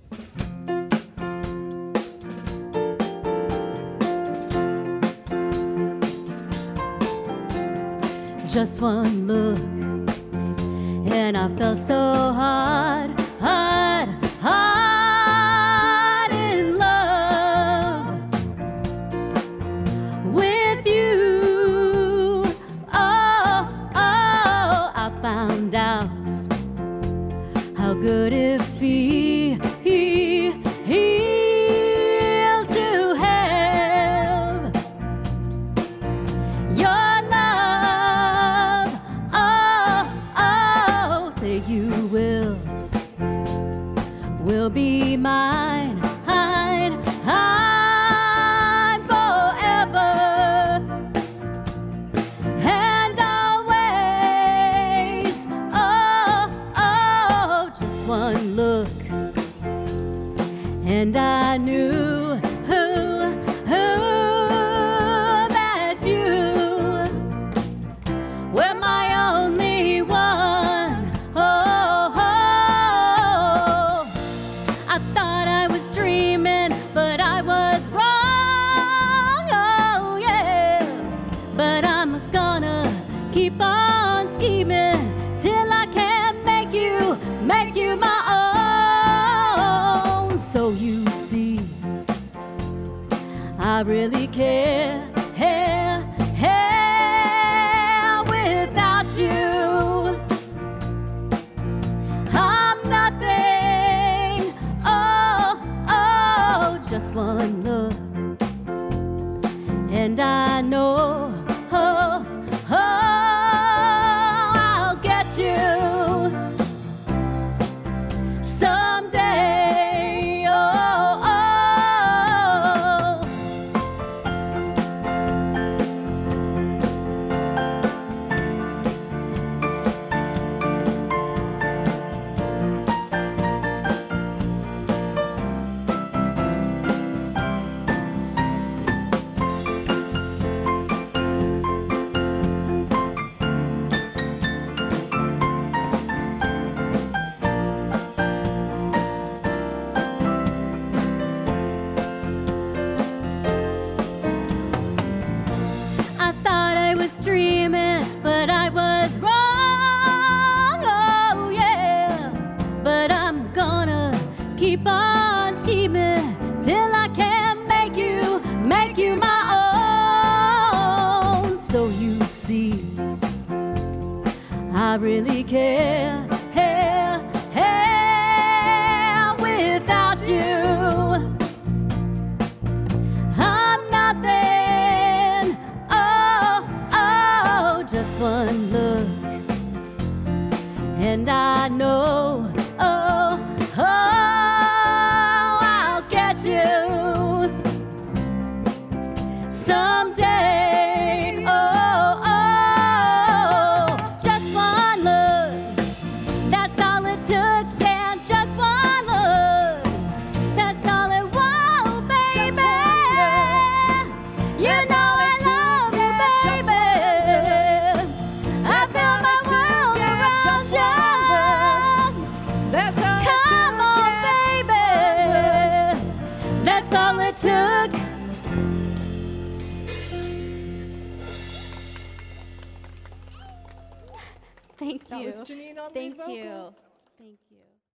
Just one look, and I felt so hard, hard, hard in love with you. Oh, oh, I found out how good it feels to have your will be mine, mine, mine forever and always. Oh, oh, just one look, and I knew that you were my only one. Oh, I thought I was dreaming, but I was wrong, oh yeah. But I'm gonna keep on scheming till I can make you my own. So you see, I really care without you. I'm nothing. Just one look, and I know, I'll get you someday. Oh, oh. Dreaming, but I was wrong, oh yeah. But I'm gonna keep on scheming till I can make you my own. So you see, I really care without you. I'm nothing. Just one look, and I know, I'll get you someday. Oh, just one look, that's all it took. Yeah, just one look, that's all it was, baby. You know I love you, baby. I feel my world around you. That's all Come on, baby. That's all it took. Thank you. That was Janine on lead Thank vocal. you.